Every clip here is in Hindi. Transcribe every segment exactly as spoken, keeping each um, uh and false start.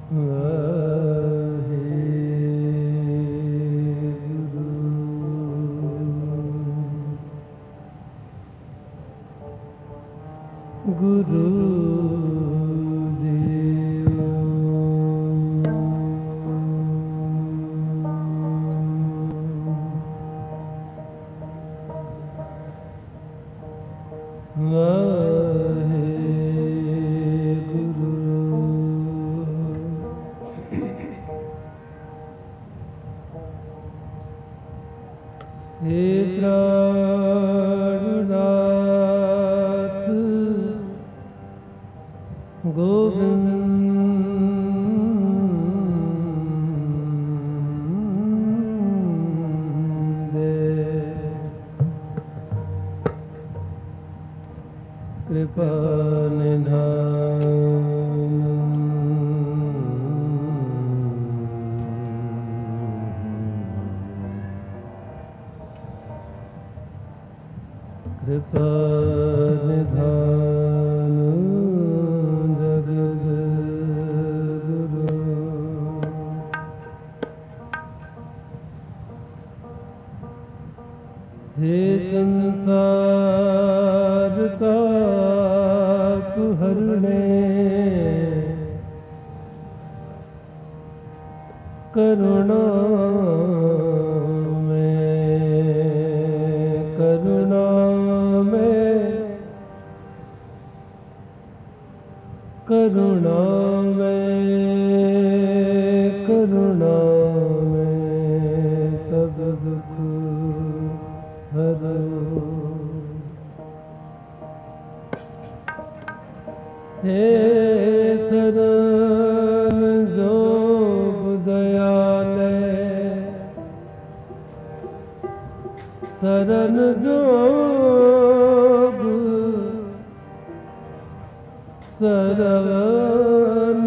गुरु हे प्राणनाथ गोविंद कृपा निधान कृपा निधान जगद गुरु हे संसार ताप हरने करुणा करुणा में करुणा में सब दुख हरो हे शरण जोग दयाले शरण जोग शरण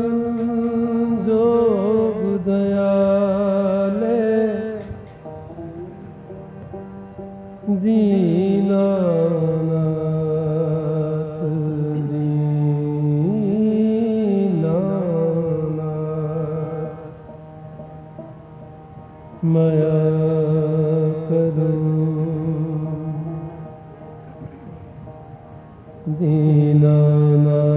जोग दयाले दीनानाथ दीनानाथ माया करो दीनानाथ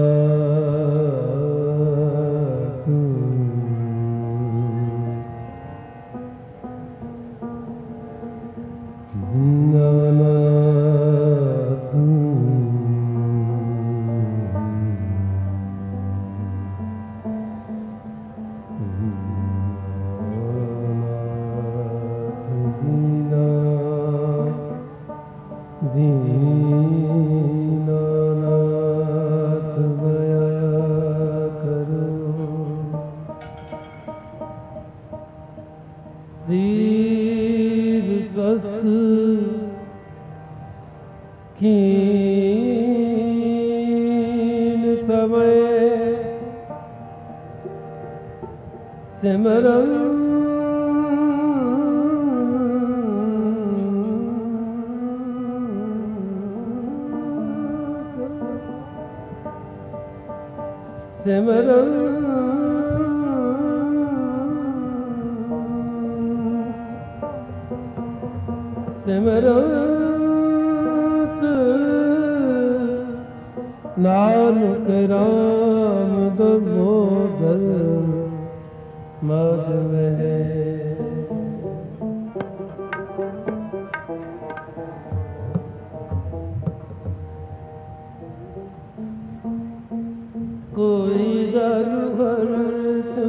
दीनानाथ दया करो शरीर स्वस्थ कीन समय सिमरन सिमरन सिमरत नानक राम दामोदर माधव है कोई जरु हर सो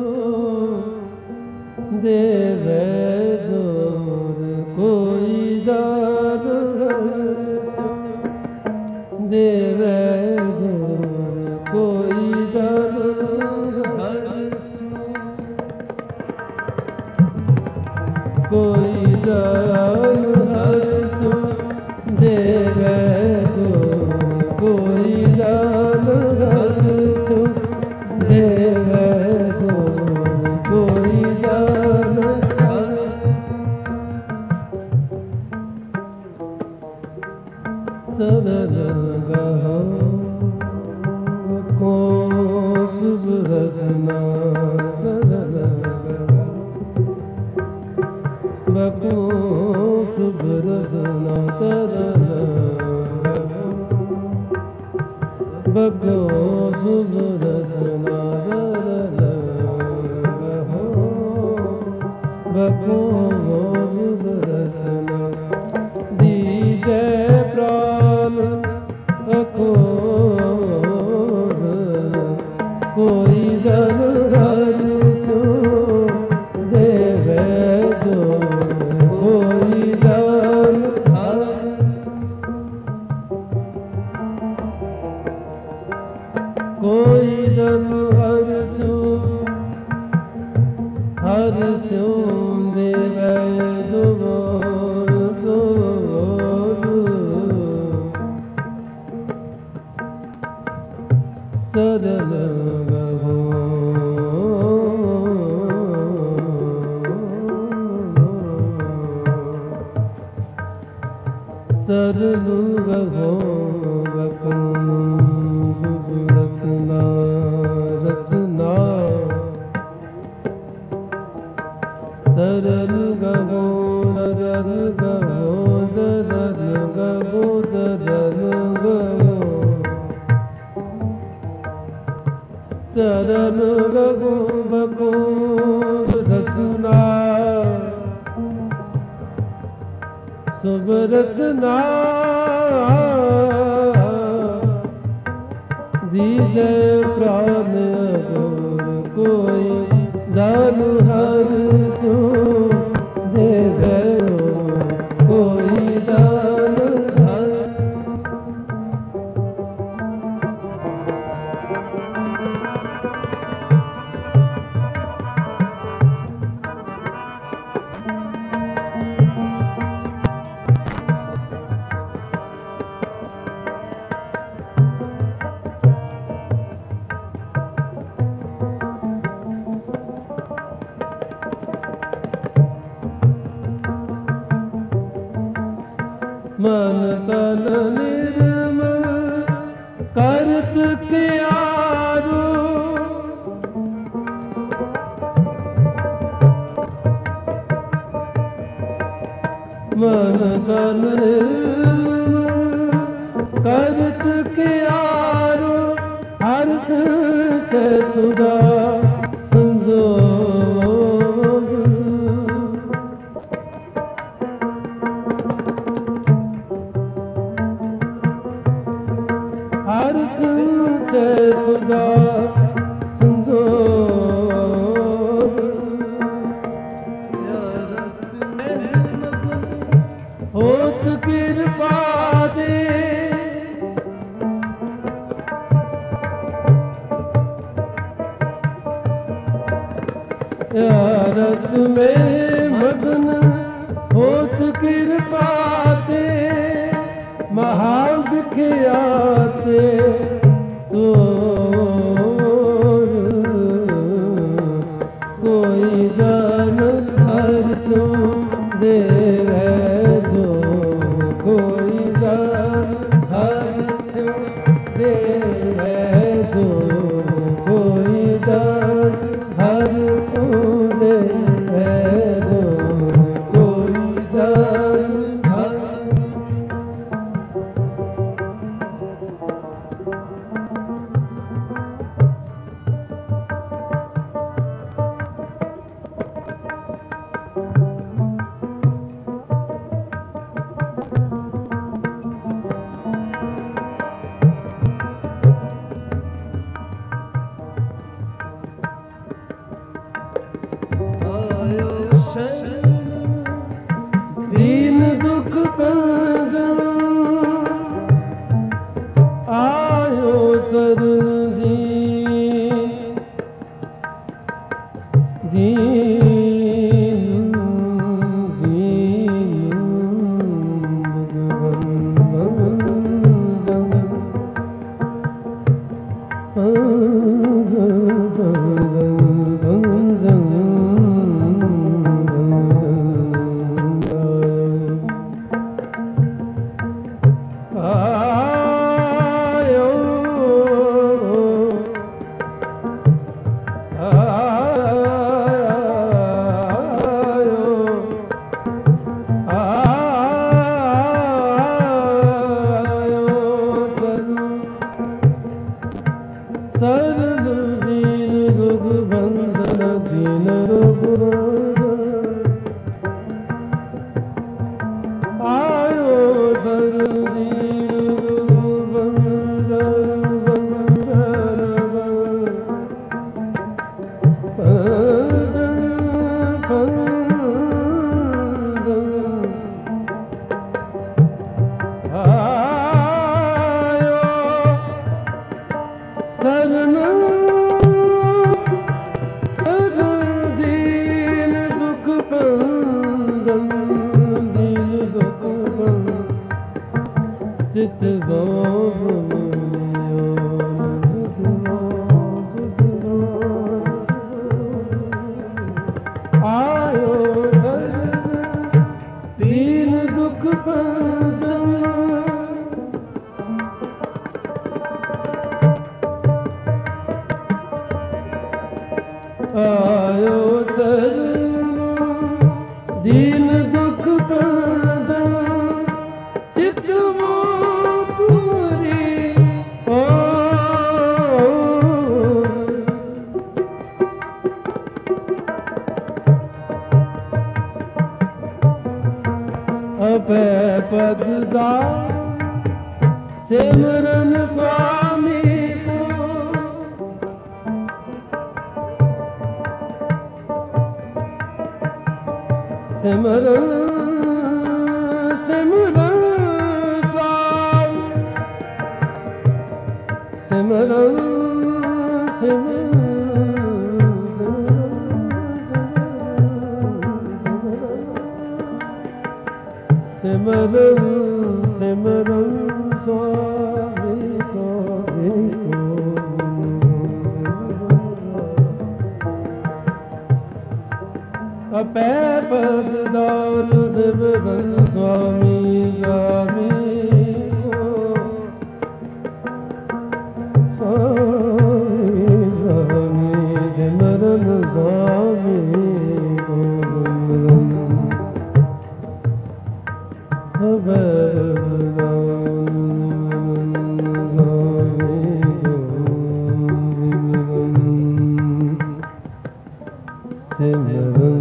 देवे जोर कोई जरु हर सो देवे जोर कोई जरु हर सो कोई जरु हर सो देवे जोर कोई जरु हर सो देवे जोर कोई जरु चरण गहो को शुभ रसना रसना तरल बको शुभ रसना तरल बको शुभ रसना दीजे प्राण अखोर कोई जन हर सो देवे जो कोई जन हर कोई जन हर सो हर सो देवे जो चरण गहो चरण गहो रसना रसना चरण गहो चरण गहो चरण गहो चरण गहो चरण गगो बको रसना शुभ रसना दीजे प्राण अगोर कोई जान हर सो देवे कोई जान हर मन तन निर्मल करत कियारो मन तन निर्मल करत कियारो हर संत सुधा संजोग हर संत सुधा संजोग होत कृपा दे रस में मगन होत कृपा दे महाविख्याते तो कोई जान हर सो देवे जो कोई जान हर सो देवे जो कोई जान हर सो देवे जो कोई जान हर दीन दुख कंजन आयो सरदी दीन दीन आ सरल दीन दुख बंधन दीन रघुराज आयो सरल दीन दुख बंधन बंधन सरन सरल दीन दुख बंधन दीन दुख बंधन चित गो आयो सरल दीन दुख बंधन आयो सरल दीन दुख बंधन चित मोरी ओ अभय पददा सिमरन स्वामी सिमरन सिमरन स्वामी सिमरन सिमरन सिमरन स्वामी को अपै पददार सिमरन स्वामी स्वामी को स्वामी स्वामी सिमरन स्वामी को अपै सिमरन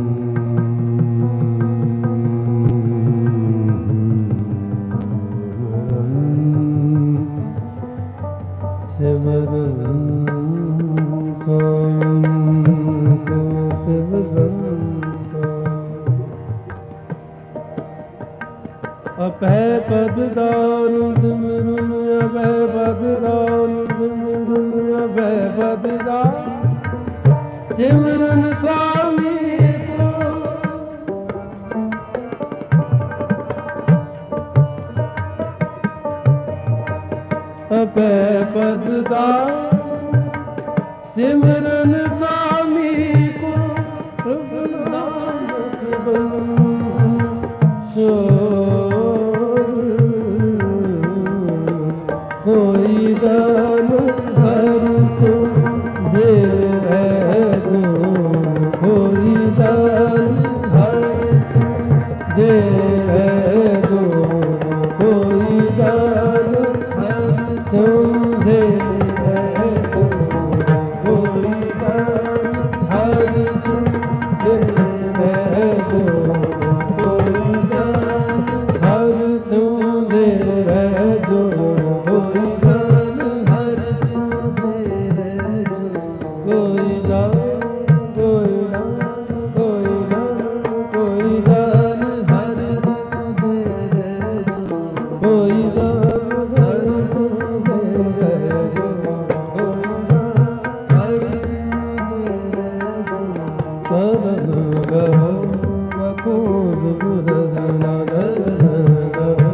अपै पददार सिमरन अपै पददार सिमरन अपै पददार सिमरन स्वामी को अपै पददार सिमरन स्वामी को प्रभु नानक बंसो कोई दान हर सो दे जो कोई दान हर सो दे जो कोई दान हर सो दे जो कोई दान हर सो दे जो कोई दान हर सो दे जो कोई दान हर सो दे जो कोई दान कोई दान कोई दान हर सो दे जो कोई दान हर सो दे जो कोई दान हर सो दे जो सरल गहो बकोस बुरजना सरल गहो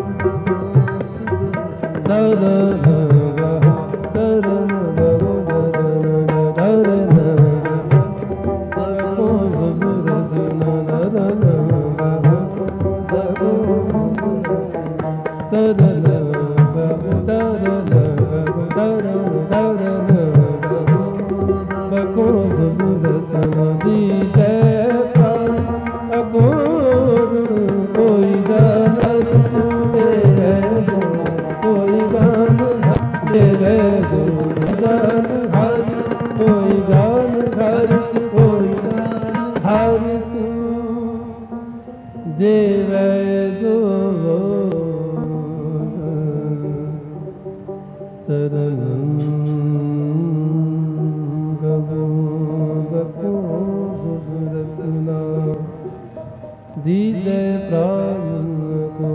सरल गहो सरल गहो सरल गहो बकोस बुरजना सरल गहो सरल गहो सरल गहो सरल गहो बकोस बुरजना दीते अकोर कोई दान हर सो दे जो कोई दान दे जो जान हरि कोई जान हरि कोई जान हरि देव जो चरण रसना दीजे प्राण को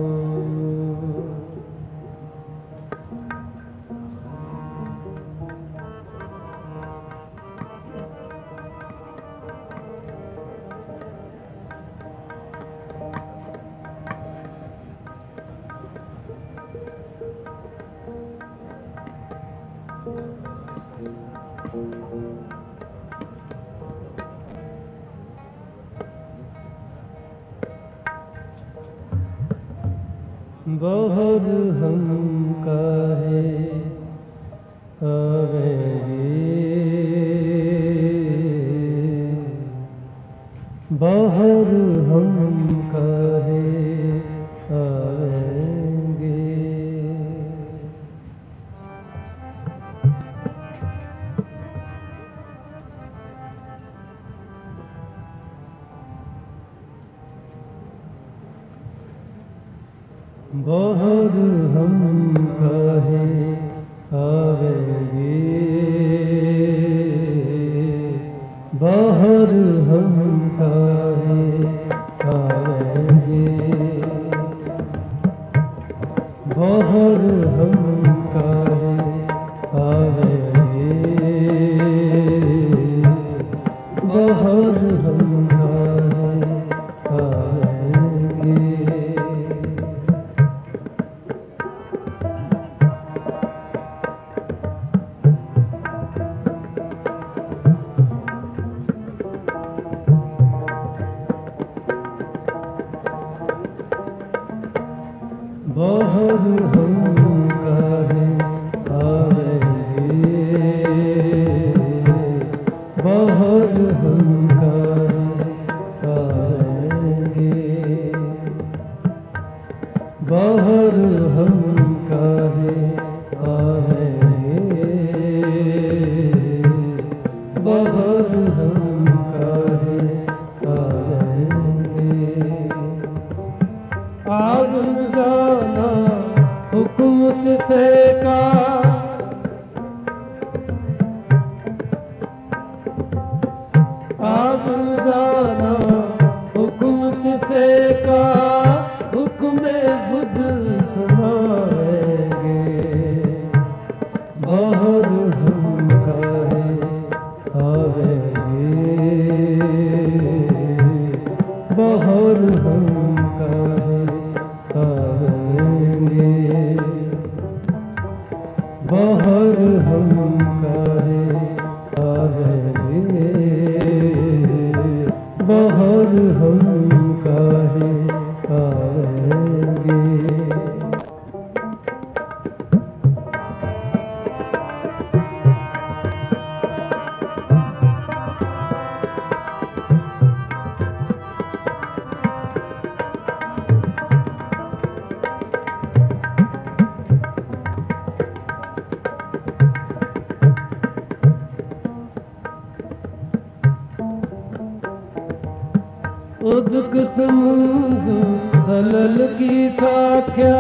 बहुर हम काहे आवेंगे, बहुर हम काहे आवेंगे। बहुर हम काहे आवेंगे, बहुर हम काहे आवेंगे, बहुर हम काहे आवेंगे, बहुर हम काहे आवेंगे। बहुर हम काहे आवेंगे, बहुर हम काहे आवेंगे, बहुर हम काहे आवेंगे, बहुर हम काहे आवेंगे। आगम जाना हुकूमत से का, आगम जाना हुकूमत से का, हुक्म खुद सुनाएंगे, बहुर हम काहे आवेंगे, बहुर हम काहे आवेंगे, बहुर हम काहे आवेंगे, बहुर हम काहे आवेंगे। उदक समुद्र सलल की साख्या,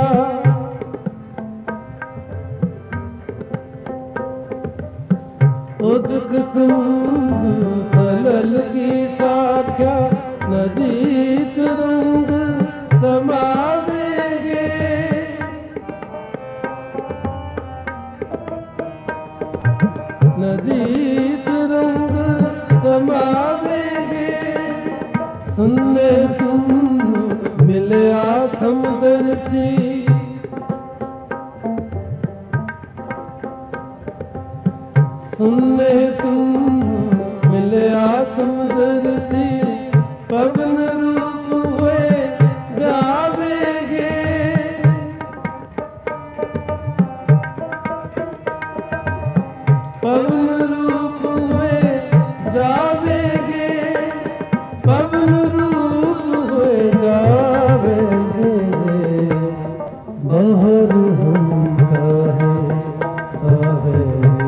उदक समुद्र सलल की साख्या, नदी तुरंग समावेंगे, नदी तुरंग समावेंगे। सुनने सुन मिले समदर्शी, सुनने सुन मिले समदर्शी, पवन रूप हुए जावेंगे, पवन रूप हुए जावेंगे, पवन रूप हुए जावेंगे, बहुर हम काहे आवेंगे,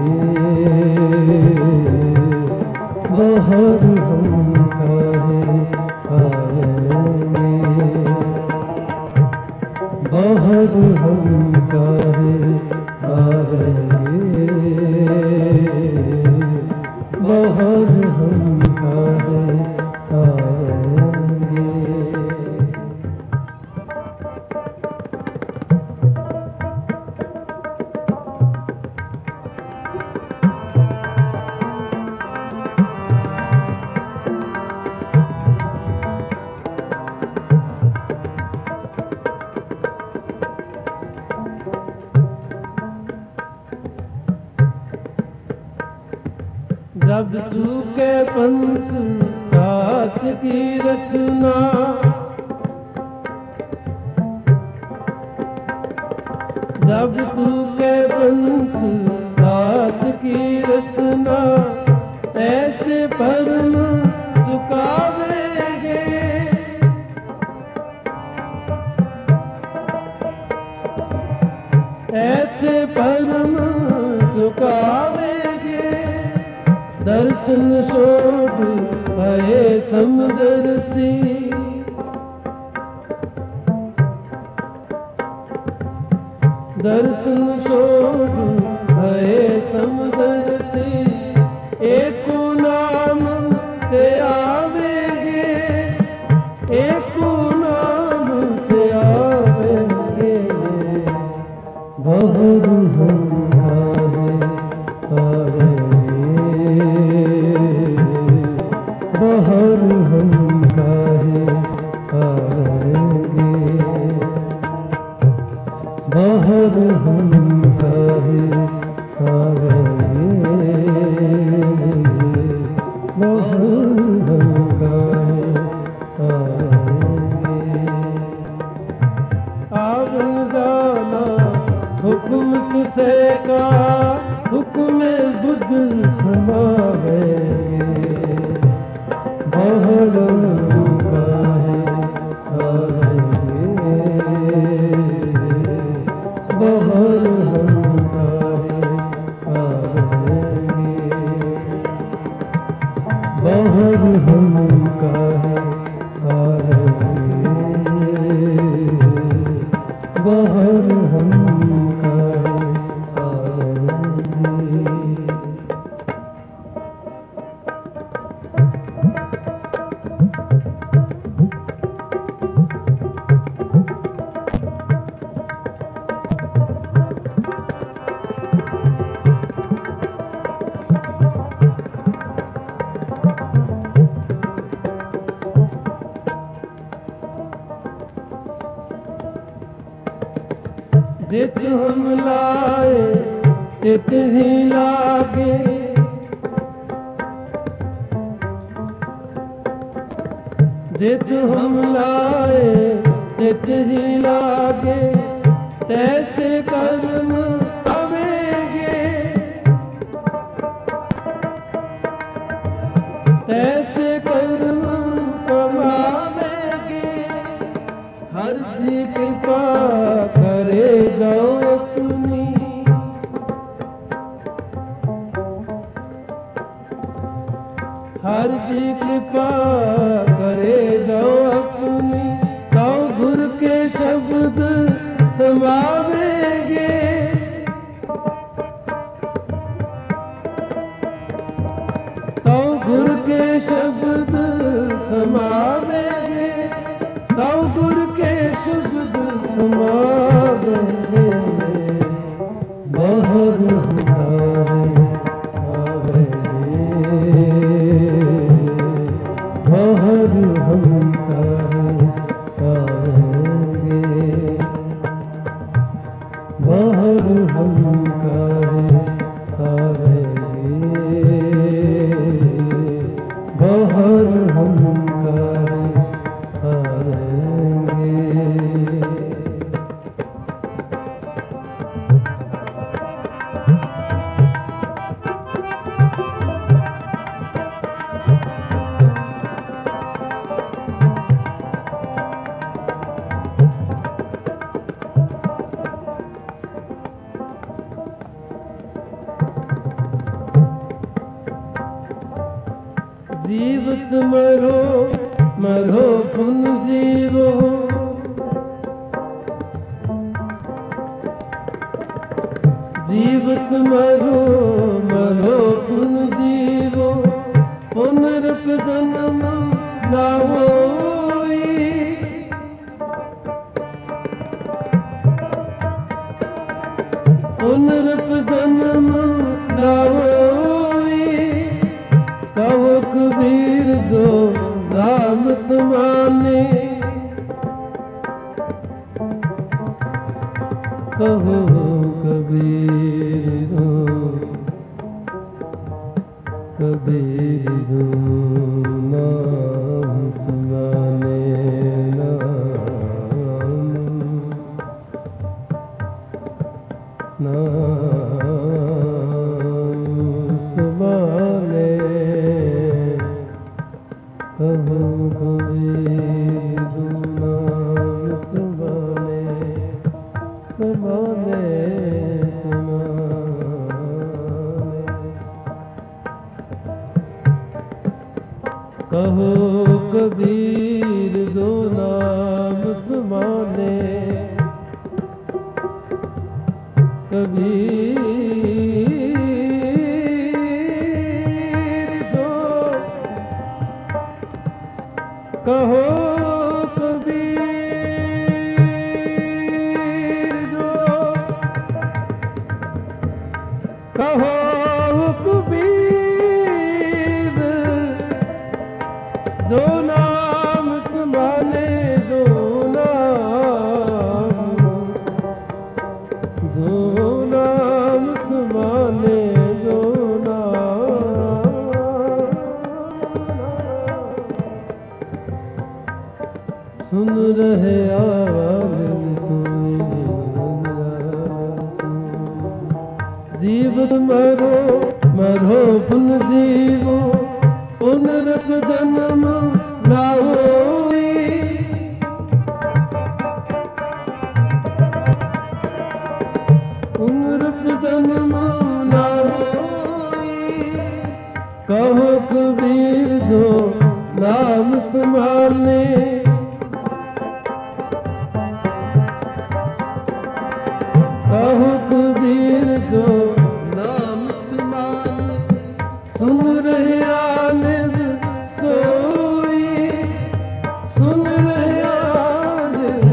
जब चूके पंथ तात की रचना, जब चूके पंथ तात की रचना, ऐसे परम चुकावेंगे, ऐसे परम चुकावेंगे। दर्शन शोध भये समदर्शी, दर्शन शोध भये समदर्शी, एको नाम ते आवेंगे, एको नाम ते आवेंगे। बहुर हम आवे आवेंगे, बहुर हम काहे आवेंगे, बहुर हम काहे आवेंगे, बहुर हम काहे आवेंगे। आवन जाना हुक्म किसे का, हुक्म बुद्ध समावेंगे, बहुर हम काहे आवेंगे, बहुर हम काहे आवेंगे, बहुर हम काहे आवेंगे, बहुर हम काहे आवेंगे। जित हम लाए तित ही लागे, जित हम लाए तित ही लागे, तैसे कर्म आवेंगे, तैसे कर्म कमावेंगे। हर जी कृपा करे जाओ अपनी, हर जी कृपा करे जाओ अपनी, तो गुर के शब्द समावेंगे, तो गुर के शब्द समावेंगे, तो गुर के शब्द समावेंगे। बहुर हमारे आवेंगे, बहुर हम काहे आवेंगे, बहुर हम काहे आवेंगे, बहुर हम काहे आवेंगे। जीवत मरो मरो पुन जीवो, जीवत मरो मरो पुन जीवो, पुनरुक जन्म ना होई, पुनरुक जन्म ना होई। कहो कबीर जो नाम समाने, कहो कबीर जो कबीर जो नाम सुनाने नाम नाम सुनाने कहो कबीर जो नाम सुनाने सुनाने कहो कबीर जो नाम सुमाने कबीर जो कहो कबीर जो कहो कबीर जो नाम सुमाने जो नाम जो नाम सुमाने जो नाम सुन रहे आवाज़ जीव मरो मरो पुन जीवो पुनरक जन्म ना होई पुनरक जन्म ना होई कहो कबीर जो नाम संभालने कहो कबीर जो नाम संभालने सुन रहे आनंद सोई सुन रहे आनंद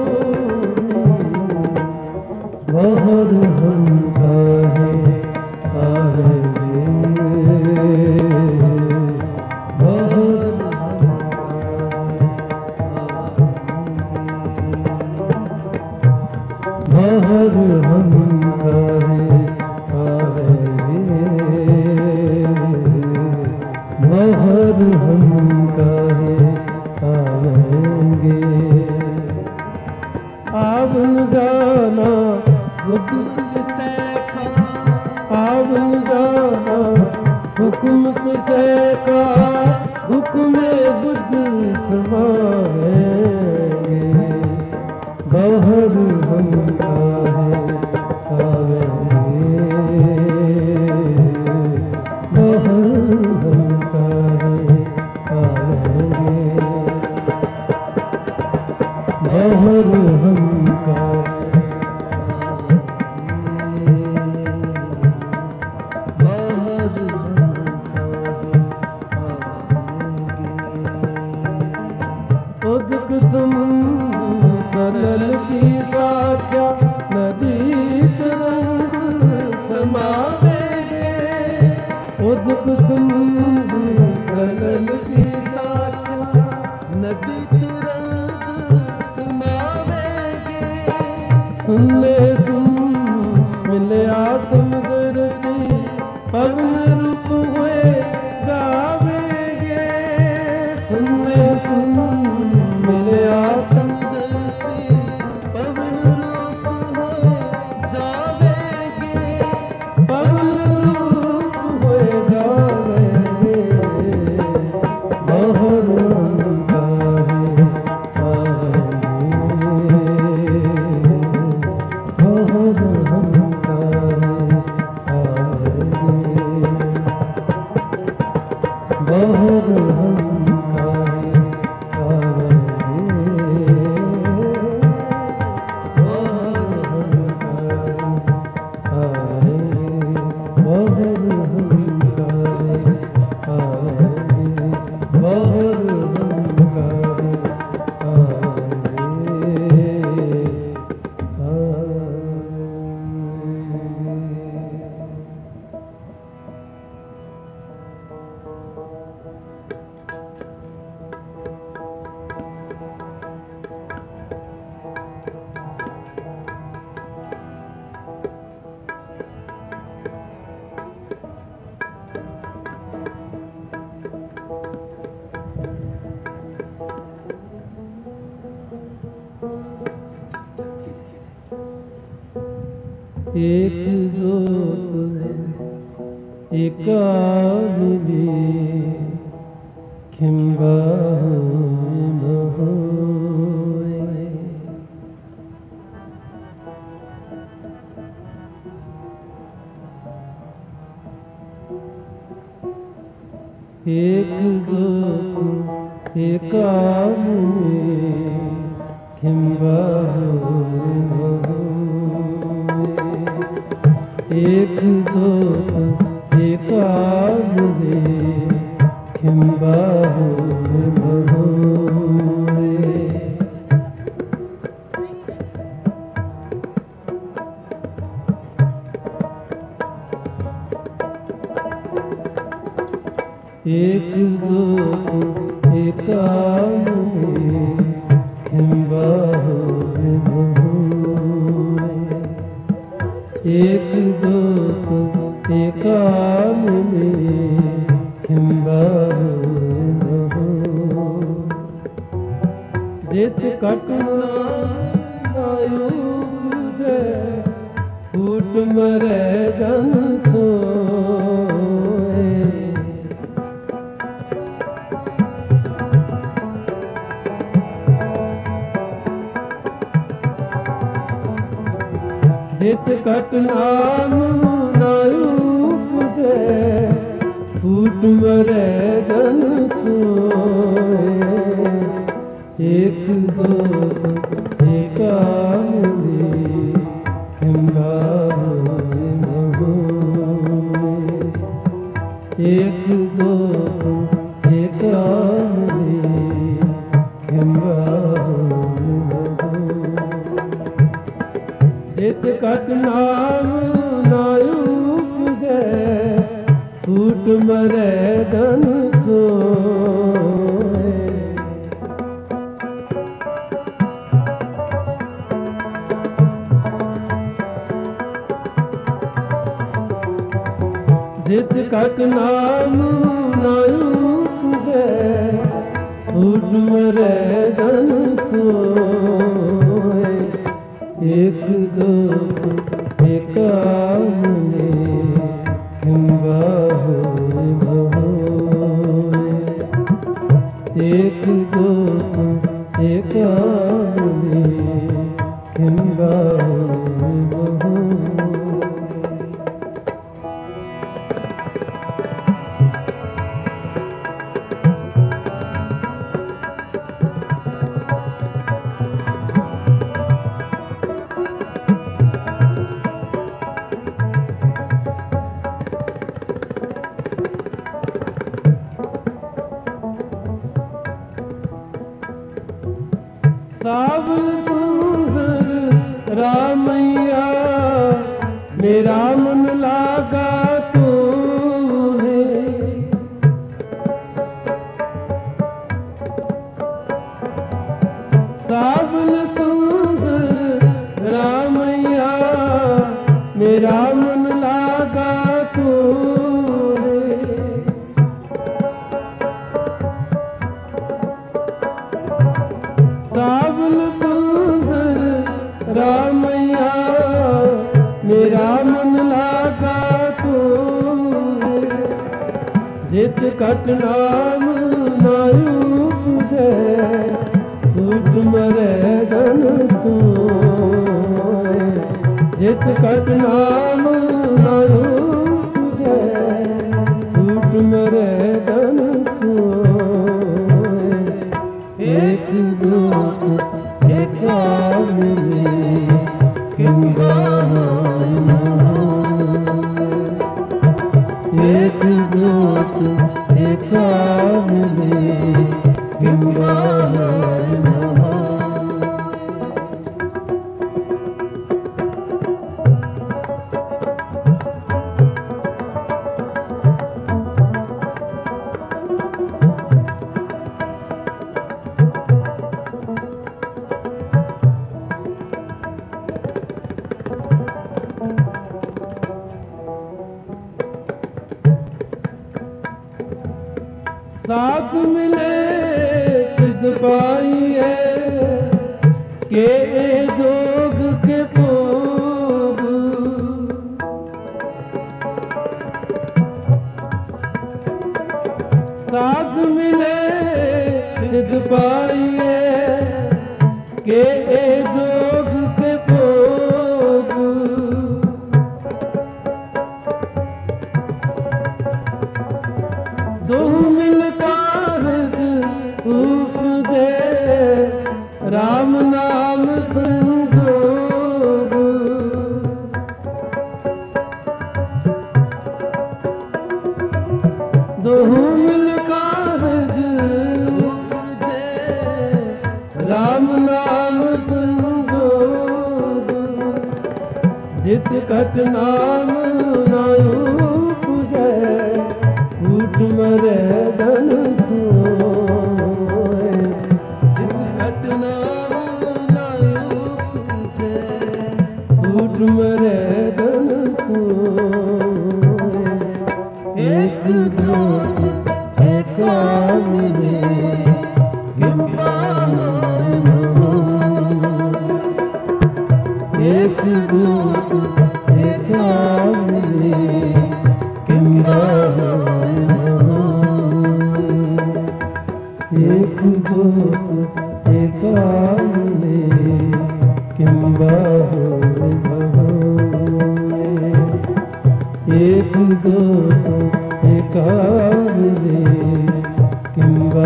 सोई बहुत हम काहे आएंगे बहुत बहुत हम काहे महर हम काहे आएंगे आवन जाना हुक्म से खा आवन जाना हुक्म से का हुक्म बुझ समाएंगे महर हम काहे आएंगे महर हम उदक समुद्र सरल की साख्या नदी तरंग समावेगे उदक समुद्र सरल की साख्या नदी तरंग समावेगे सुन ले सुन मिले समुद्र से पवन रूप हुए गावेगे सुन ले सुन मिले समुद्र से पवन रूप हुए जावेगे पवन रूप हुए जावेगे महर एक जोत एका मिली खिंबा एक जोत एका मिली खिंबा एक जोत एका मिली खिंबा एक जोत एका मिली खिंबा एक जोत एका मिली खिंबा जित कटना नायु जय फूट मरे जन सोए जित कटना नायु जय फूट मरे जन सोए एक जोत एका मिली खिंबा एक जोत एका मिली खिंबा जित कटना नायु जय फूट मरे धन सोए जित कटना नायु जय फूट मरे धन सोए एक जोत एका मिली खिंबा एक जोत एका मिली खिंबा सावन सुंदर रामैया मेरा मन लागा तो है सावन सुंदर रामैया मेरा मन लागा तो सावन सुंदर रामैया मेरा मन लागा तो जित कटना नायु जय फूट मरे धन सोए जित कटना नायु जय फूट मरे धन सोए एक जोत एका मिली खिंबा एक जोत एका मिली खिंबा साथ मिले सिद्ध पाइए के जोग के भोग साध मिले सिद्ध पाइए के ए जोग के भोग। दो मिल कारज उपजे राम नाम संजोग। दो मिल कारज उपजे राम नाम संजोग। जित कट नाम न उपजे फूट मरे धन सोए। जित कट नाम न उपजे फूट मरे धन सोए। एक जोग एक मिले एक जोग एक मिले एक जोग एक मिले किंबा एक जोग एक मिले किंबा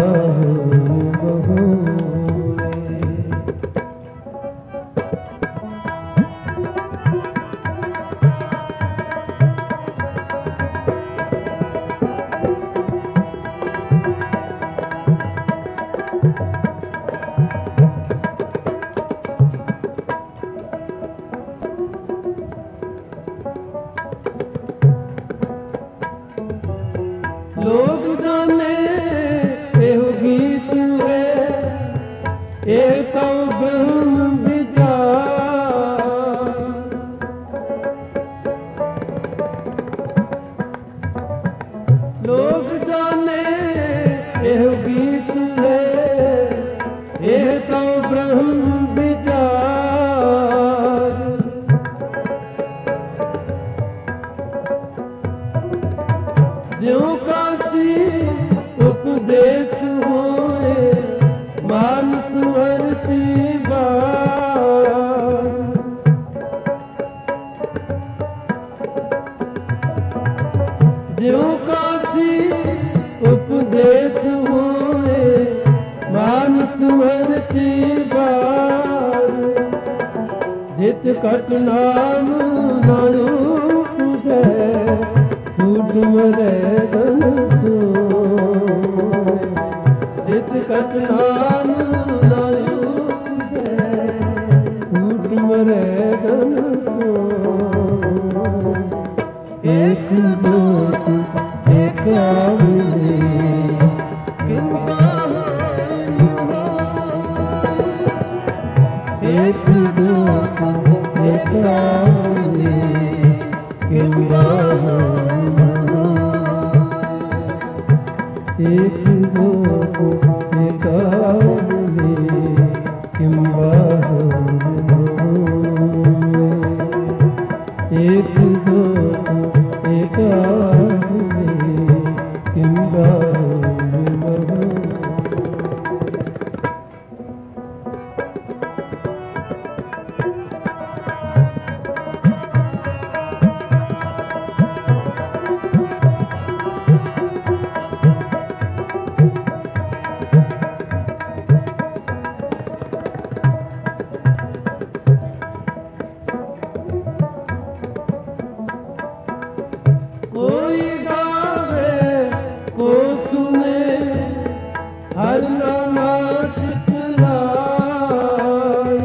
लोग जाने एहो गीत है एक ब्रह्म विचार। लोग जाने एहो गीत है एक ब्रह्म विचार। जो काशी उपदेश होए मानस वर्ती बार। जो काशी उपदेश होए मानस वर्ती बार। जित कट नाम न उपजे फूट मरे धन सोए। जित कट नाम न उपजे फूट मरे धन सोए। एक जोग एक मिले किंबा एक जोग एक मिले किंबा एक जोग एक मिले किंबा एक जोग एक मिले किंबा। कोई गावे को सुने हर नाम चितलाए।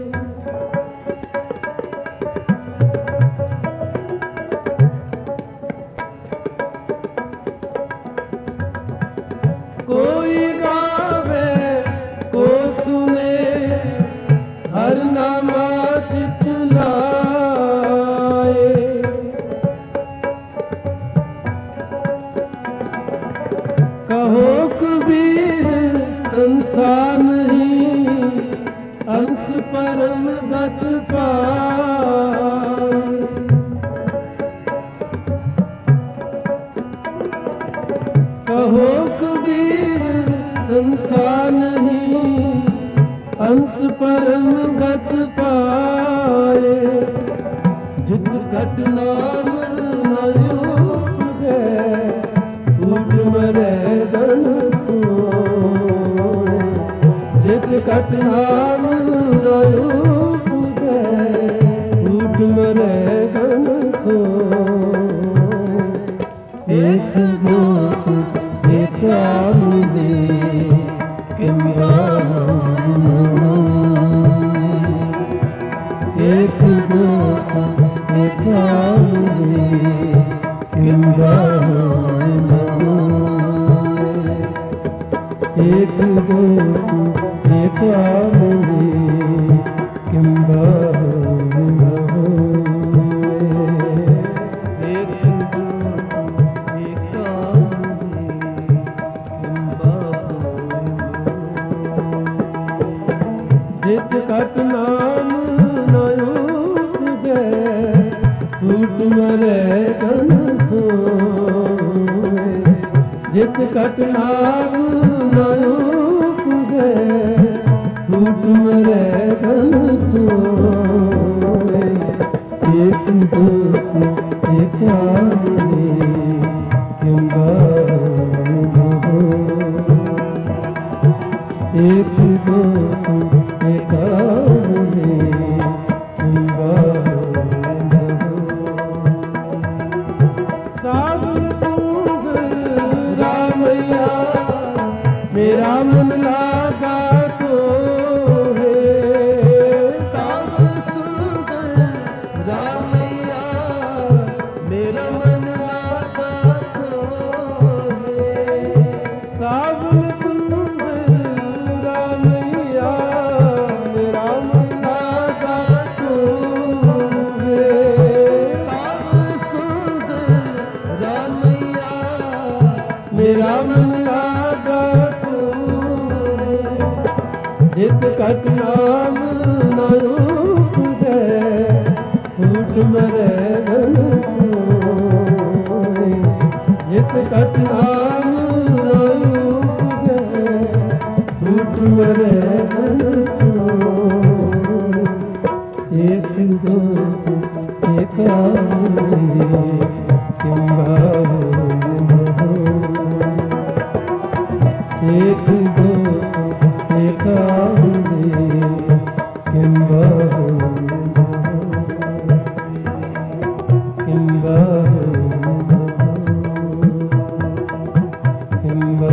कोई गावे को सुने हर नाम चितलाए। कहो कबीर संसार नहीं अंत परम गत पाए। कहो कबीर संसार नहीं, अंत परम गत पाए। जित घट नाम नयो जय, उठ मरे जन सोए। जित घट नाम नयो जय, उठ मरे जन सोए। एक जोत एक आमदे किम्बा एक जोत एक आमदे किम्बा एक जोत एक आमदे किम्बा जित घट नाम नयो जय, फूट मरे तन सोए। जित घट नाम नयो जय, फूट मरे तन सोए। एक जोत एक आमदे किम्बा एक जोत एक आमदे किम्बा सावन सुंदर रामैया, मेरा मन लागा तो है। सावन सुंदर रामैया, मेरा मन लागा तो है। सावन मेरा मन लागा तो जित घट नाम नयो जय, फूट मरे जन सोए। जित घट नाम नयो जय, फूट मरे जन सोए। एक जोत एक आमदे किम्बा एक जोत एक आमदे किम्बा किम्बा किम्बा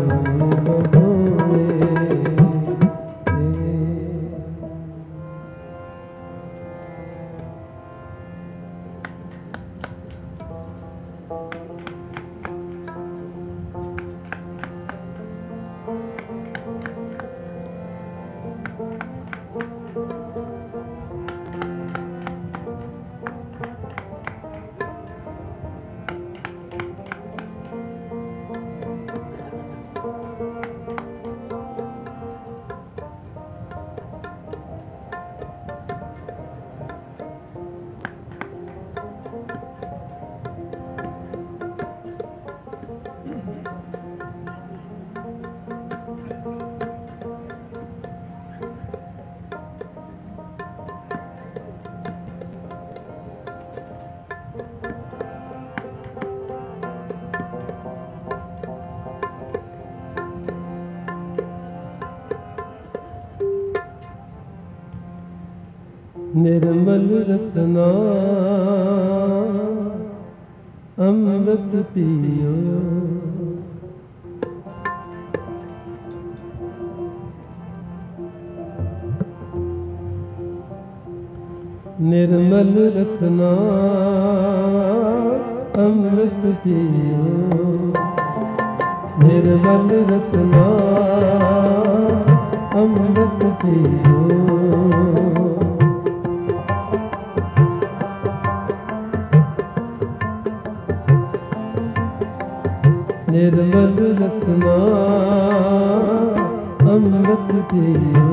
निर्मल रसना अमृत पियो। निर्मल रसना अमृत पियो। निर्मल रसना अमृत पियो। निर्मल रसना अमृत पियो।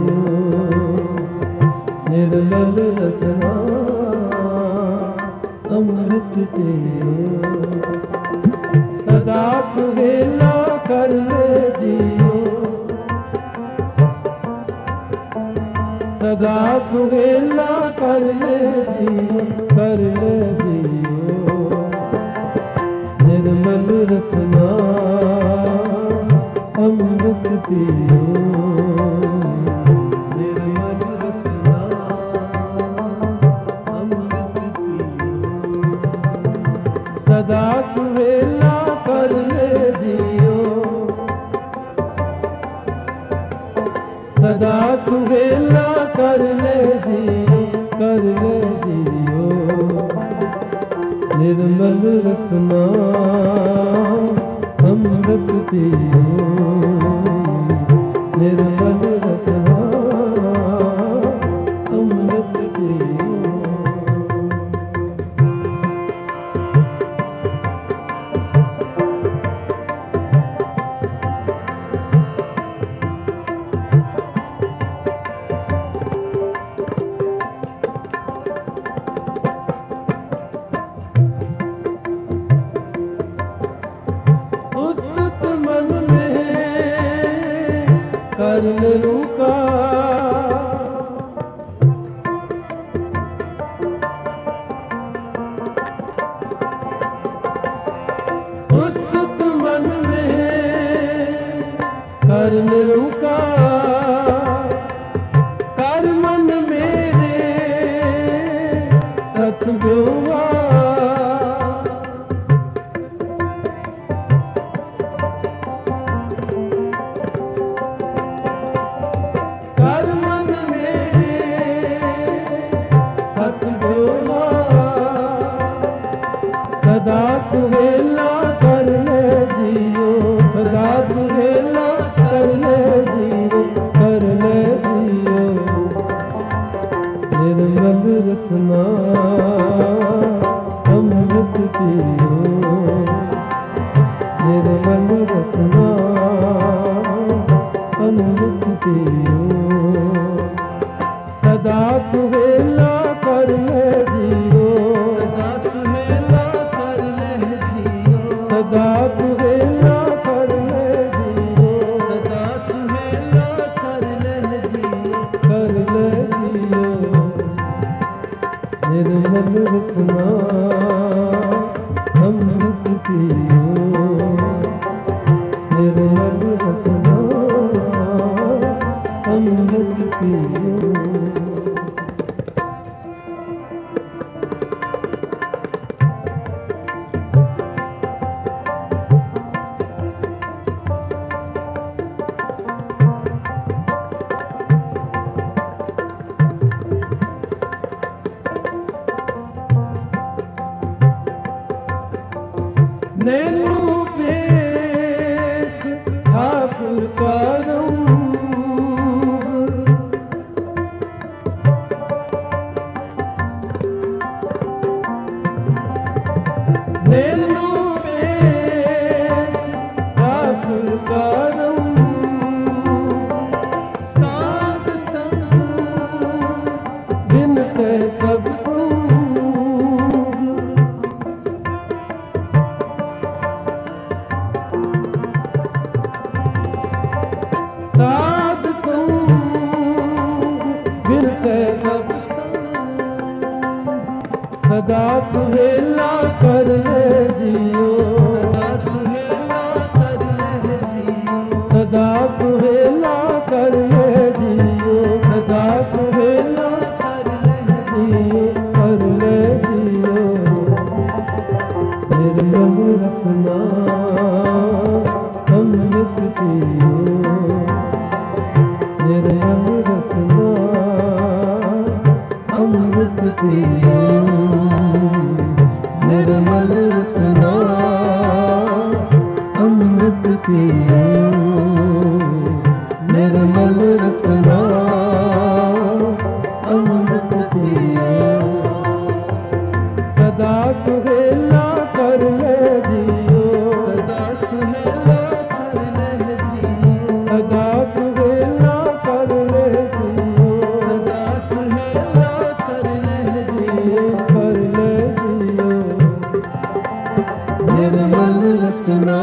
निर्मल रसना अमृत पियो। सदा सुहेला ਸਦਾ ਸੁਹੇਲਾ ਕਰ ਲੈ ਜੀਓ, ਕਰ ਲੈ ਜੀਓ। ਨਿਰਮਲ ਰਸਨਾ ਅੰਮ੍ਰਿਤ ਪੀਓ, ਨਿਰਮਲ ਰਸਨਾ ਅੰਮ੍ਰਿਤ ਪੀਓ। ਸਦਾ ਸੁਹੇਲਾ ਕਰ ਲੈ ਜੀਓ, ਸਦਾ ਸੁਹੇਲਾ ਕਰ ਲੈ ਜੀਓ, ਕਰ ਲੈ ਜੀਓ। ਨਿਰਮਲ ਰਸਨਾ ਅੰਮ੍ਰਿਤ ਪੀਓ, ਨਿਰਮਲ ਰਸਨਾ ਅੰਮ੍ਰਿਤ ਪੀਓ। ਕਰਨ ਰੂਕਾ ਉਸਤਤ ਮਨ ਮੇਂ ਕਰਨ ਰੂਕਾ। ਕਰ ਮਨ ਮੇਰੇ ਸਤ ਬਿਉਆ, ਸਦਾ ਸੁਹੇਲਾ ਕਰ ਲੈ ਜੀਓ, ਸਦਾ ਸੁਹੇਲਾ ਕਰ ਲੈ ਜੀਓ, ਕਰ ਲੈ ਜੀਓ। ਨਿਰਮਲ ਰਸਨਾ ਅੰਮ੍ਰਿਤ ਪੀਓ, ਨਿਰਮਲ ਰਸਨਾ ਅੰਮ੍ਰਿਤ ਪੀਓ। ਸਦਾ ਸੁਹੇਲਾ ਕਰ ਲੈ ਜੀਓ, ਸਦਾ ਸੁਹੇਲਾ ਕਰ ਲੈ ਜੀਓ, ਸਦਾ ਸੁਹੇਲਾ ਕਰ ਲੈ ਜੀਓ, ਕਰ ਲੈ ਜੀਓ। ਨਿਰਮਲ ਰਸਨਾ ਅੰਮ੍ਰਿਤ ਪੀਓ, ਨਿਰਮਲ ਰਸਨਾ ਅੰਮ੍ਰਿਤ ਪੀਓ। ਨੈਨੂੰ ਵੇਖ ਠਾਕੁਰ ਕਾ ਰੰਗ, ਨੈਨੂੰ ਵੇਖ ਠਾਕੁਰ ਕਾ ਰੰਗ। ਸਾਧ ਸੰਗ ਬਿਨ ਸਹਿ ਸਭ ਸੰਗ, ਸਾਧ ਸੰਗ ਬਿਨ ਸਹਿ ਸਭ ਸੰਗ। ਸਦਾ ਸੁਹੇਲਾ ਕਰ ਲੈ ਜੀਓ, ਸਦਾ ਸੁਹੇਲਾ ਕਰ ਲੈ ਜੀਓ, ਸਦਾ ਸੁਹੇਲਾ ਕਰ ਲੈ ਜੀਓ, ਸਦਾ ਸੁਹੇਲਾ ਕਰ ਲੈ ਜੀਓ, ਕਰ ਲੈ ਜੀਓ। ਨਿਰਮਲ ਰਸਨਾ ਅੰਮ੍ਰਿਤ ਪੀਓ, ਨਿਰਮਲ ਰਸਨਾ ਅੰਮ੍ਰਿਤ ਪੀਓ, ਨਿਰਮਲ ਰਸਨਾ ਅੰਮ੍ਰਿਤ ਪੀਓ, ਨਿਰਮਲ ਰਸਨਾ ਅੰਮ੍ਰਿਤ ਪੀਓ। ਸਦਾ ਸੁਹੇਲਾ ਕਰ ਲੈ ਜੀਓ, ਸਦਾ ਸੁਹੇਲਾ ਕਰ ਲੈ ਜੀਓ, ਸਦਾ ਸੁਹੇਲਾ ਕਰ ਲੈ ਜੀਓ, ਸਦਾ ਸੁਹੇਲਾ ਕਰ ਲੈ ਜੀਓ, ਕਰ ਲੈ ਜੀਓ। ਨਿਰਮਲ ਰਸਨਾ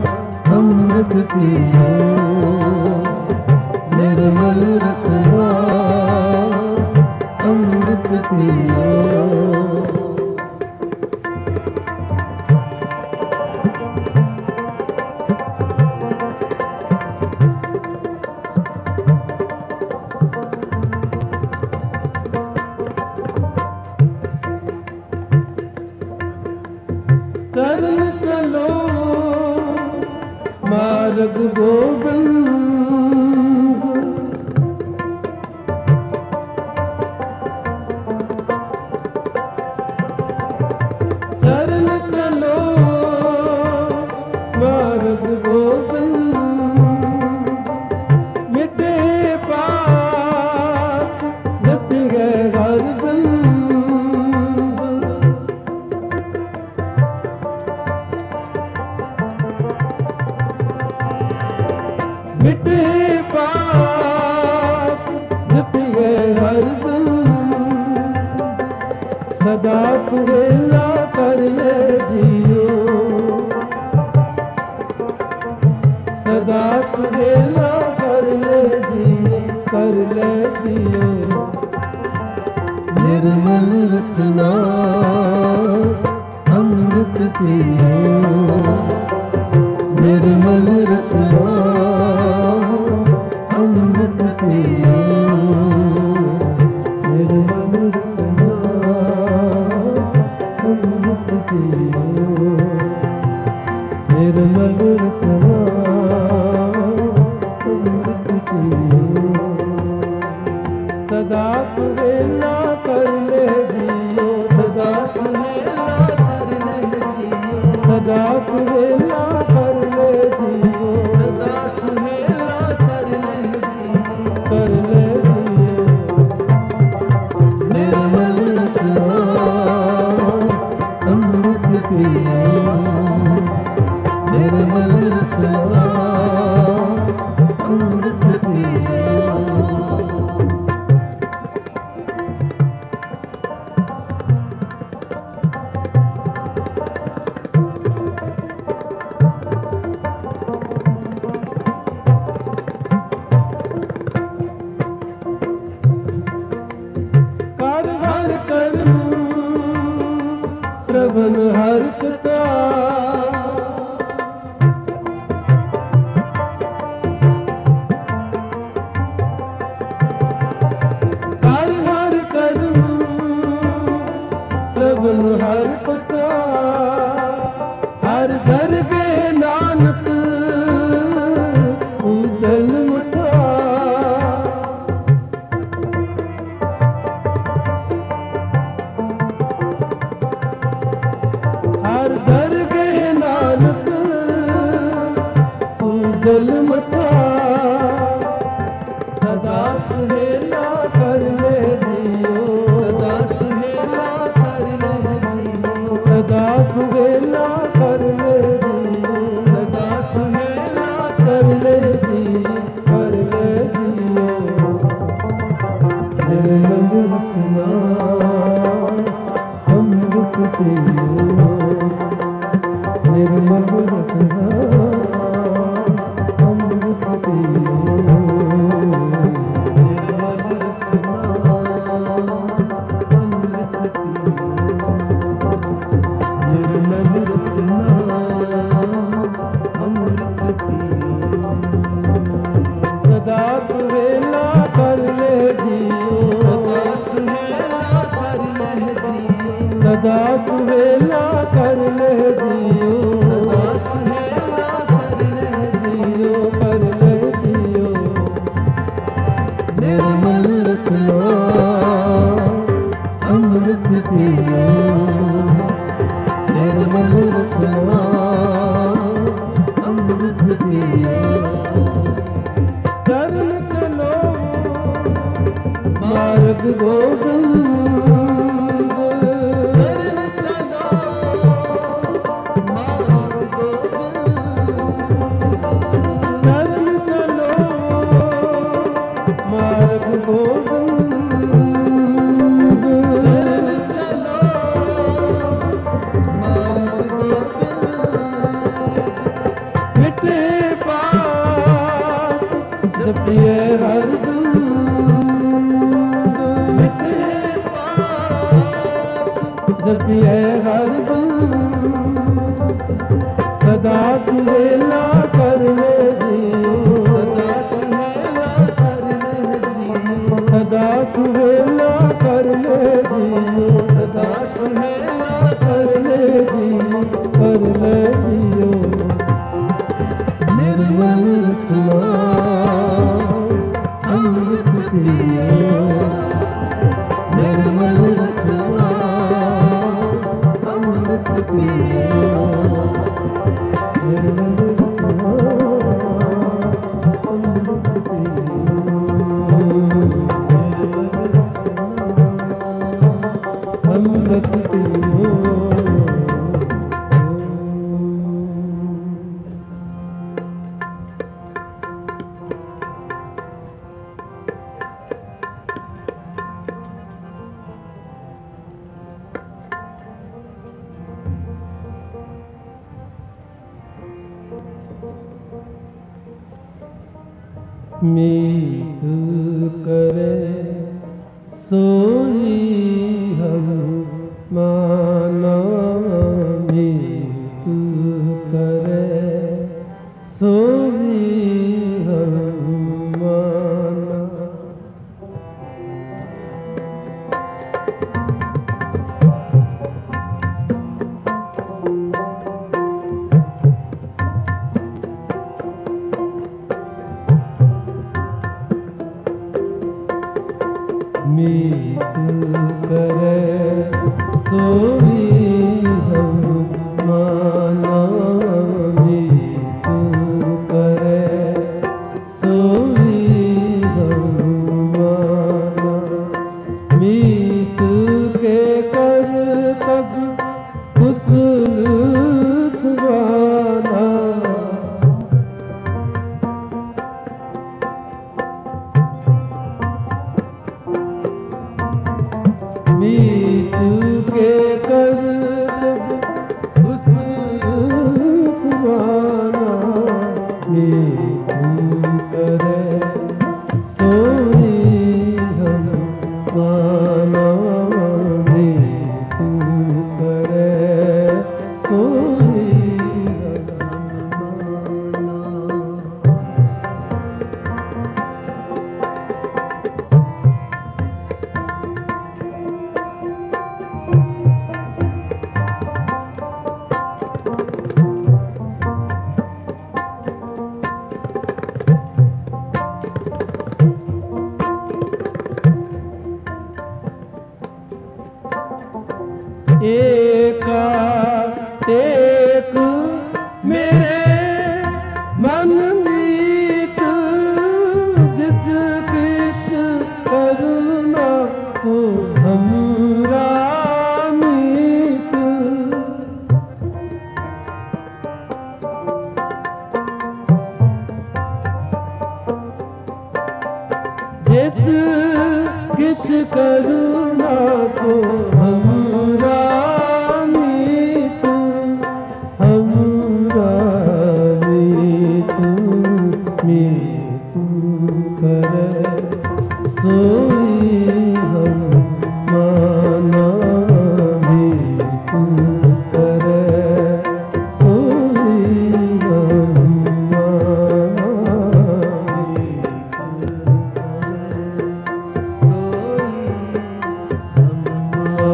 ਅੰਮ੍ਰਿਤ ਪੀਓ, ਨਿਰਮਲ ਰਸਨਾ ਮਾਰਗ ਗੋਬਿੰਦ ਚਰਨ ਚਲੋ ਮਾਰਗ ਗੋਬਿੰਦ ਮਿਟੇ ਪਾਪ ਜਪਿ ਗਏ ਹਰ ਬਿੰਦ ਮਿਟੇ ਪਾਪ ਜਪਿ ਗਏ ਹਰ ਬਿੰਦ ਸਦਾ ਸੁਹੇਲਾ ਕਰ ਲੈ ਜੀਓ ਸਦਾ ਸੁਹੇਲਾ ਕਰ ਲੈ ਜੀਓ ਕਰ ਲੈ ਜੀਓ ਨਿਰਮਲ ਰਸਨਾ ਅੰਮ੍ਰਿਤ ਪੀਓ ਨਿਰਮਲ ਰਸਨਾ ਅੰਮ੍ਰਿਤ ਪੀਓ ਨਿਰਮਲ ਰਸਨਾ ਅੰਮ੍ਰਿਤ ਪੀਓ ਨਿਰਮਲ ਰਸਨਾ ਅੰਮ੍ਰਿਤ ਪੀਓ ਸਦਾ ਸੁਹੇਲਾ ਕਰ ਲੈ ਜੀਓ ਸਦਾ ਸੁਹੇਲਾ ਕਰ ਲੈ ਜੀਓ ਸਦਾ ਸੁਹੇਲਾ ਕਰ ਲੈ ਜੀਓ ਸਦਾ ਸੁਹੇਲਾ ਕਰ ਲੈ ਜੀਓ ਕਰ ਲੈ ਜੀਓ ਨਿਰਮਲ ਰਸਨਾ ਅੰਮ੍ਰਿਤ ਪੀਓ ਨਿਰਮਲ ਰਸਨਾ ਅੰਮ੍ਰਿਤ ਪੀਓ ਕਰ ਹਰ ਕਰਮ ਸ਼੍ਰਵਨ ਹਰ ਕਥਾ ਕਰ ਹਰ ਕਰਮ ਸ਼੍ਰਵਨ ਹਰ ਕਥਾ ਹਰ ਦਰਵੇ ਨਾਨਕ ਉਜਲ ਮਠਾ ਹਰ ਦਰਵੇ ਨਾਨਕ ਉਜਲ ਮਠਾ ਸਦਾ ਸੁਹੇਲਾ ਕਰ ਲੈ ਜੀਓ ਸਦਾ ਸੁਹੇਲਾ ਕਰ ਲੈ ਜੀਓ ਸਦਾ ਸੁਹੇਲਾ ਕਰ ਲੈ ਜੀਓ ਸਦਾ ਸੁਹੇਲਾ ਕਰ ਲੈ ਜੀਓ ਕਰ ਲੈ ਜੀਓ ਨਿਰਮਲ ਰਸਨਾ ਅੰਮ੍ਰਿਤ ਪੀਓ ਨਿਰਮਲ ਰਸਨਾ ਅੰਮ੍ਰਿਤ ਪੀਓ ਨਿਰਮਲ ਰਸਨਾ ਅੰਮ੍ਰਿਤ ਪੀਓ ਨਿਰਮਲ ਰਸਨਾ ਅੰਮ੍ਰਿਤ ਪੀਓ ਸਦਾ ਸੁਹੇਲਾ ਕਰ ਲੈ ਜੀਓ ਸਦਾ ਸੁਹੇਲਾ ਕਰ ਲੈ ਜੀਓ ਸਦਾ ਸੁਹੇਲਾ ਕਰ ਲੈ ਜੀਓ ਸਦਾ ਸੁਹੇਲਾ ਕਰ ਲੈ ਜੀਓ ਕਰ ਲੈ ਜੀਓ ਨਿਰਮਲ ਰਸਨਾ ਅੰਮ੍ਰਿਤ ਪੀਓ ਨਿਰਮਲ ਰਸਨਾ ਅੰਮ੍ਰਿਤ ਪੀਓ ਚਰਨ ਚਲੋ ਮਾਰਗ ਗੋਬਿੰਦ ਚਰਨ ਚਲੋ ਮਾਰਗ ਗੋਬਿੰਦ ਚਰਨ ਚਲੋ ਮਾਰਗ ਗੋਬਿੰਦ ਚਰਨ ਚਲੋ ਮਾਰਗ ਗੋਬਿੰਦ ਮਿਟੇ ਪਾਪ ਜਪਿਏ ਹਰ ਬਿੰਦ ਮਿਟੇ ਪਾਪ ਜਪਿਏ ਹਰ ਬਿੰਦ ਸਦਾ ਸੁਹੇਲਾ ਕਰ ਲੈ ਜੀਓ ਸਦਾ ਸੁਹੇਲਾ ਕਰ ਲੈ ਜੀਓ ਸਦਾ ਸੁਹੇਲਾ ਕਰ ਲੈ ਜੀਓ ਸਦਾ ਸੁਹੇਲਾ ਕਰ ਲੈ ਜੀਓ ਕਰ ਲੈ ਜੀਓ ਨਿਰਮਲ मीत करे सोई हम माना, मीत करे सोई हम माना। मीत करे सोई हम माना, मीत करे सोई हम माना। मीत के कर तब कुशल सुभाना, मीत के कर तब कुशल सुभाना। मीत करे सोई हम माना, मीत करे सोई हम माना। एका टेक मेरे मन मीत, जिस किश करुणा सो हमरा मीत। जिस किश करुणा सो हमरा मीत, हमरा मीत। मीत करे सोई हम माना, मीत करे सोई हम माना। मीत करे सोई हम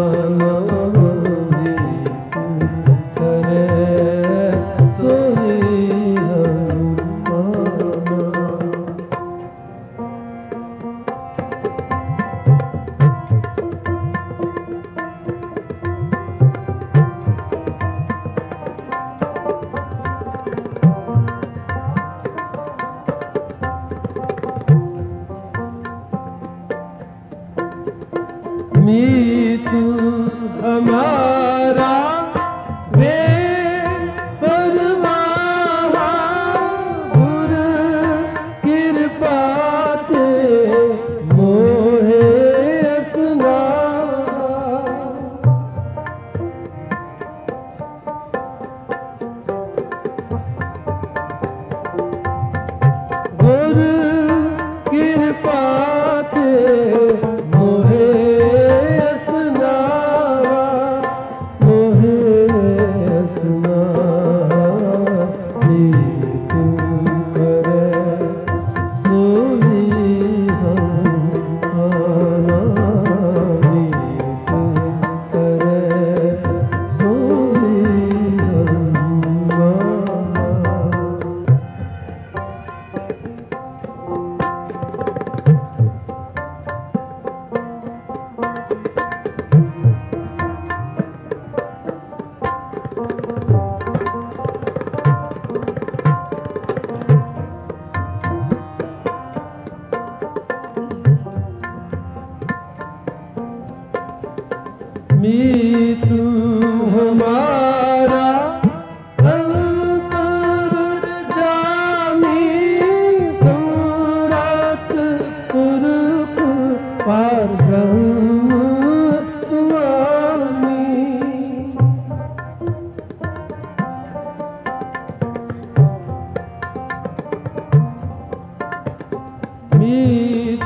मीत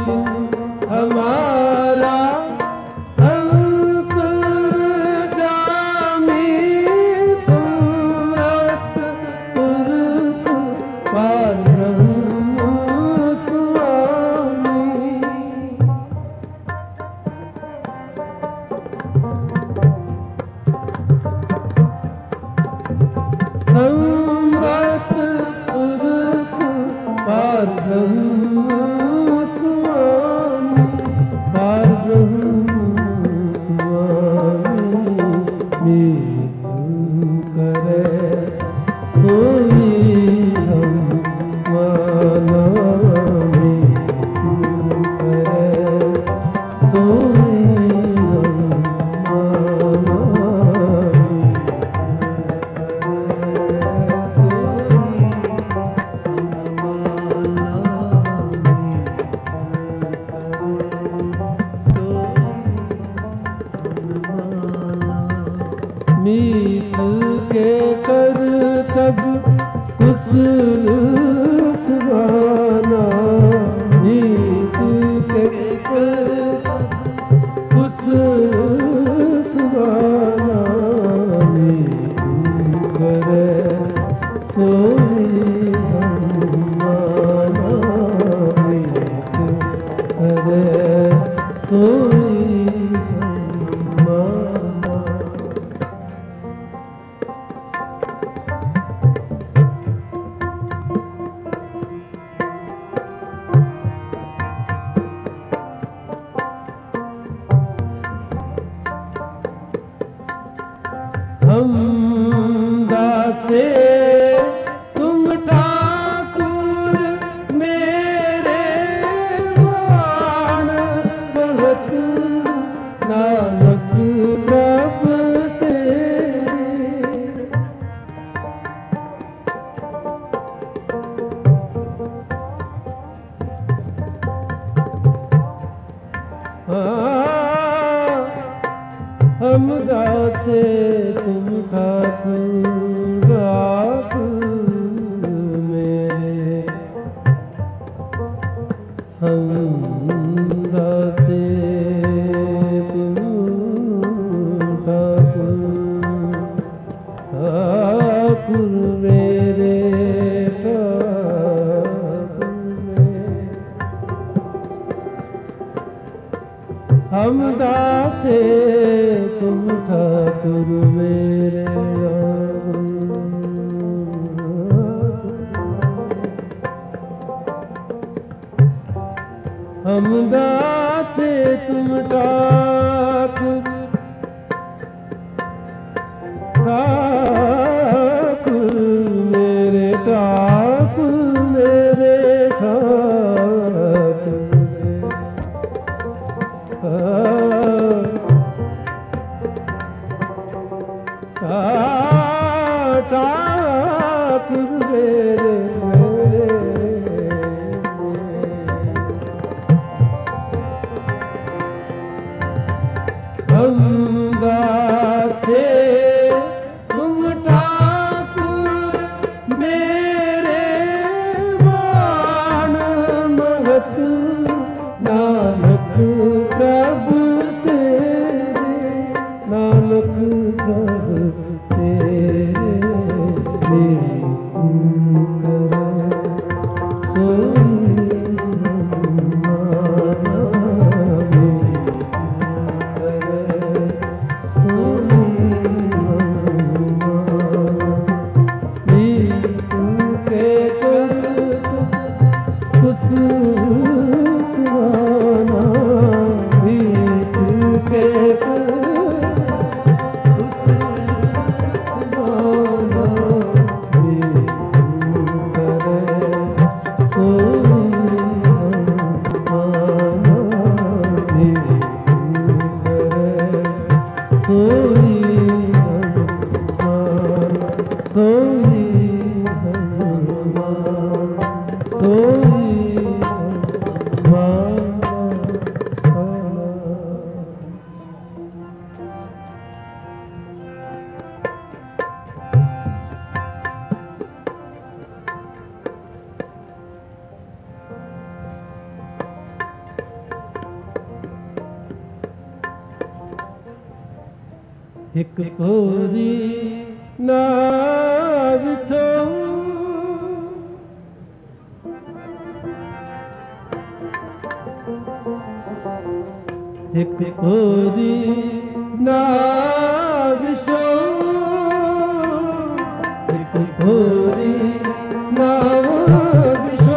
हमारा अंत जामी सुमरत पुरख पार ब्रह्म स्वामी। सम्राट पुरख पार ब्रह्म स्वामी, पार ब्रह्म स्वामी। मीत करे सोई हम माना, मीत करे सोई हम माना। मीत के कर तब कुशल सुहाना, मीत के कर कुशल सुहाना। मीत करे सोई हम माना, मीत करे सोई हम माना। हम दासे तुम ठाकुर मेरे वाण बहुत नानक प्रभ तेरे। हम दासे तुम ठाकुर आप मेरे, हम दासे तुम ठाकुर ठाकुर मेरे, ठाकुर मेरे। हम दासे तुम ठाकुर मेरे, हम दासे तुम ठाकुर ठाकुर मेरे, ठाकुर मेरे, ठाकुर ठाकुर मेरे, हम दासे तुम ठाकुर मेरे वाण महत नानक प्रभु तेरे, नानक प्रभु तेरे। मीत करे सोई हम माना, मीत करे सोई हम माना। मीत के कर कुशल सुहाना, मीत के कर कुशल सुहाना। मीत ਇੱਕ ਕੋਰੀ ਨਾ ਵਿਛੋ ਇੱਕ ਕੋਰੀ ਨਾ ਵਿਛੋ ਇੱਕ ਕੋਰੀ ਨਾ ਵਿਛੋ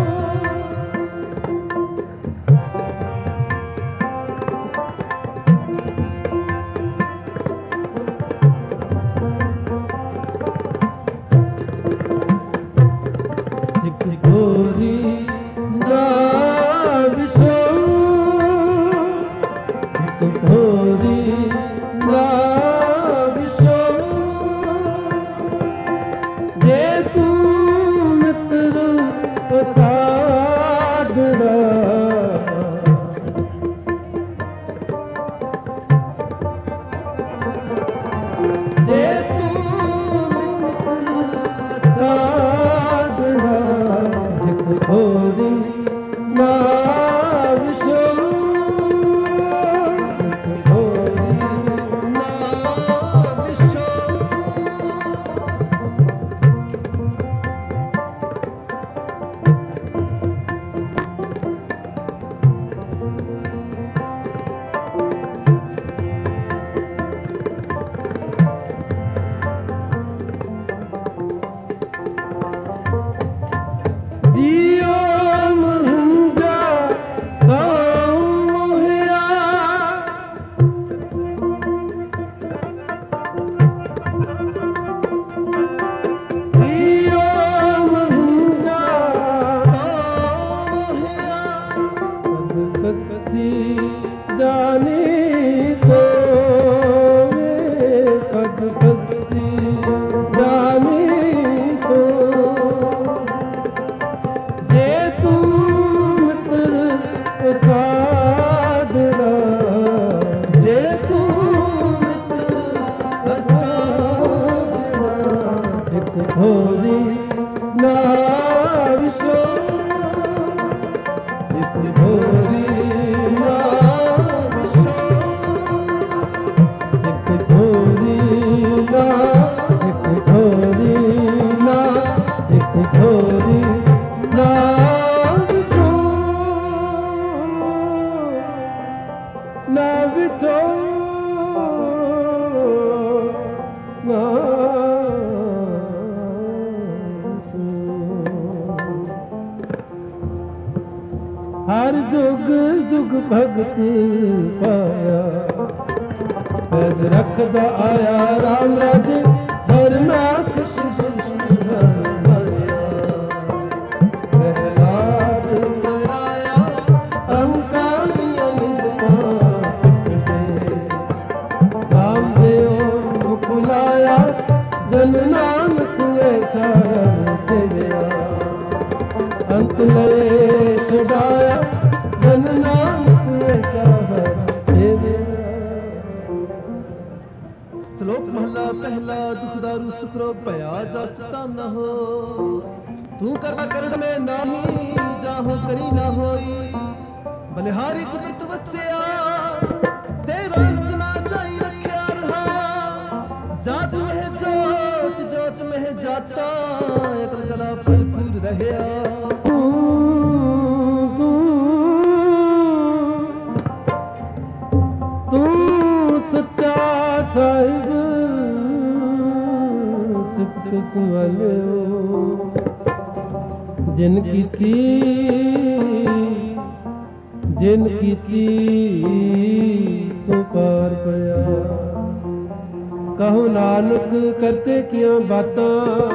हर जुग जुग भगत पाया पैज रखदा आया राम राजे भरना खुश भरिया प्रहलाद कराया अंकालियन राम देव मुकुलाया जन नानक ऐसा सेवया अंत लय छुड़ाया जन नानक ऐसा श्लोक महला पहला दुखदारू सुखरो भया जासता न हो तू करना करण में नाही जाहो करी ना होई बलिहारी कुदरत वस्या तेरा ना चाही रखया रहा जात में जोत जोत में जाता अकल कला भरपूर रहया सच्चा साहिब सिफत संभालियो जिन कीती जिन कीती सो पार पया कहो नानक करते किया बातां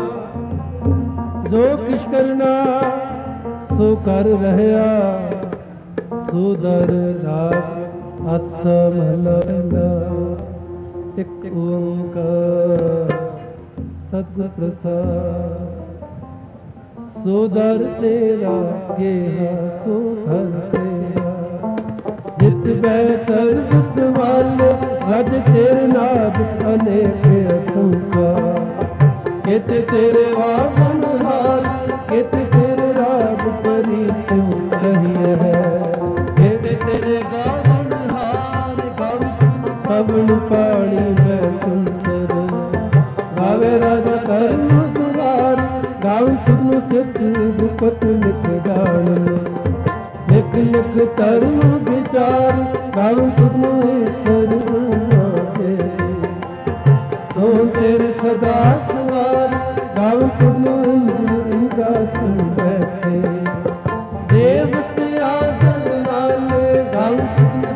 जो किश करना सो कर रहया सो दर रात आसा महला एक ओंकार सत प्रसाद सो दर तेरा गेहा सो घर तेरा जित बै सर्व सवाल रज तेरे नाद अनेक असंका केते तेरे वाहन हार केते तेरे राग परी सिंह कही है केते तेरे गावन हार गावन पवन पानी में ਗਾਵਨ ਤੁਧਨੂੰ ਚਿਤ ਗੁਪਤ ਲਿਖ ਜਾਣਨ ਲਿਖ ਲਿਖ ਧਰਮ ਵਿਚਾਰ ਗਾਵਨ ਤੁਧਨੂੰ ਈਸ਼ਵਰ ਬ੍ਰਹਮਾ ਤੇਰੇ ਸੋ ਤੇਰੇ ਸਦਾ ਸਵਾਰ ਗਾਵਨ ਤੁਧਨੂੰ ਇੰਦਰ ਇੰਦਰਾਸਨ ਬੈਠੇ ਦੇਵਤ ਆਦਰ ਨਾਲੇ ਗਾਵਨ ਤੁਧਨੂੰ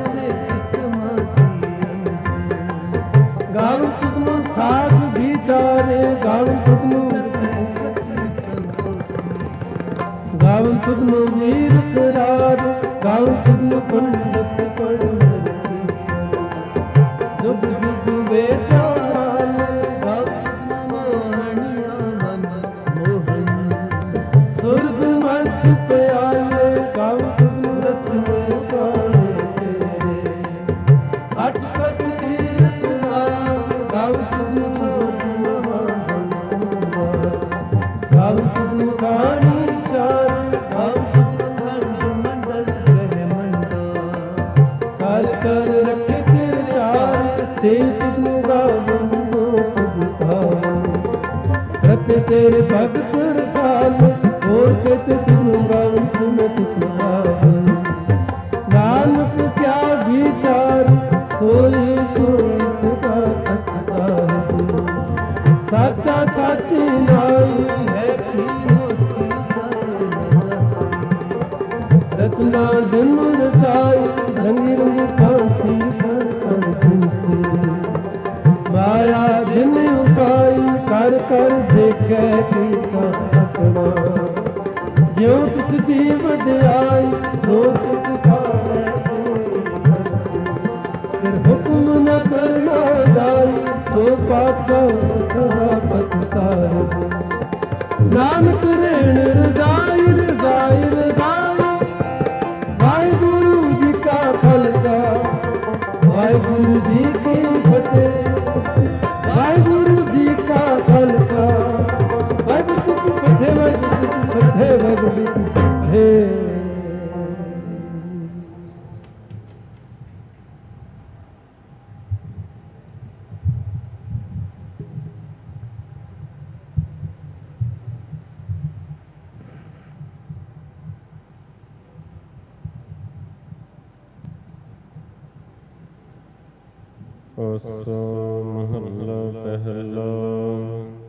ਗਾਵਨ ਤੁਧਨੂੰ ਸਾਧ ਵਿਚਾਰੇ ਗਾਵਨ ਤੁਧਨੂੰ ਗਾਵਨ ਤੁਧਨੂੰ ਵੀਰ ਕਰਾਰ ਗਾਵਨ ਤੁਧਨੂੰ ਪੰਡਤ ਪੜ੍ਹ ਜੁਗ ਜੁਗ ਵੇਦਾਨ ਗਾਵਨ ਤੁਧਨੂੰ ਮੋਹਣੀਆਂ ਮਨ ਮੋਹਨ ਸੁਰਗ ਮੰਚ ਤੇ ਆਏ ਗਾਵਨ ਤੁਧਨੂੰ ਰਤਨ ਗਾਏ ਤੇਰੇ ਅਠ ਸਤ ਤੀਰਥ ਗਾਵਨ ਤੁਧਨੂੰ ਜੋਤ ਮਹਾਨ ਸੰਵਾਰ ਗਾਵਨ ਤੁਧਨੂੰ ਕਹਾਣੀ ਚਾਰ ਗਾਵਨ ਤੁਧਨੂੰ ਖੰਡ ਮੰਡਲ ਗ੍ਰਹਿ ਮੰਡਾ ਕਰ ਕਰ ਰੱਖੇ ਤੇਰੇ ਆਰ ਸੇ ਤੁਧਨੂੰ ਗਾਵਨ ਗੋਪ ਭਾਵਨ ਰਤੇ ਤੇਰੇ ਭਗਤ ਰਸਾਲ ਹੋਰ ਕਿਤ ਤੁਧਨੂੰ ਗਾਵਨ ਸੁਨਤ ਭਾਵਨ ਨਾਨਕ ਕਿਆ ਵਿਚਾਰ ਸੋਈ ਸੋਈ ਸਦਾ ਸਤ ਸਾਹਿਬ ਸਾਚਾ ਸਾਚੀ ਨਾਈ ਹੈ ਕੀ ਹੋਸੀ ਜਾਏ ਜਸੀ ਰਚਨਾ ਜਨਮ ਰਚਾਈ ਰੰਗੀ ਰੰਗੀ ਕਾਂਤੀ ਕਰ ਕਰ ਤੁਲਸੀ ਮਾਇਆ ਜਿਨ ਉਪਾਈ ਕਰ ਕਰ ਦੇਖੈ ਕੀਤਾ ਆਪਣਾ ਜਿਉ ਤਿਸ ਦੀ ਵਡਿਆਈ ਜੋ ਤਿਸ ਭਾਵੈ ਸੋਈ ਕਰਸੀ ਫਿਰ ਹੁਕਮ ਨ ਕਰਨਾ ਜਾਈ ਸੋ ਪਾਤਸ਼ਾਹ ਸਹਾਬਤ ਸਾਹਿਬ ਨਾਨਕ ਰੇਣ ਰਜ਼ਾਈ ਰਜ਼ਾਈ ਰਜ਼ਾਈ ਵਾਹਿਗੁਰੂ ਜੀ ਕਾ ਖਾਲਸਾ ਵਾਹਿਗੁਰੂ ਜੀ ਕੀ ਫਤਿਹ ਵਾਹਿਗੁਰੂ ਜੀ ਕਾ ਖਾਲਸਾ ਵਾਹਿਗੁਰੂ ਜੀ ਕੀ ਫਤਿਹ ਵਾਹਿਗੁਰੂ ਜੀ ਕੀ ਫਤਿਹ ਵਾਹਿਗੁਰੂ ਜੀ ਕੀ ਫਤਿਹ। ਆਸਾ ਮਹੱਲਾ ਪਹਿਲਾ।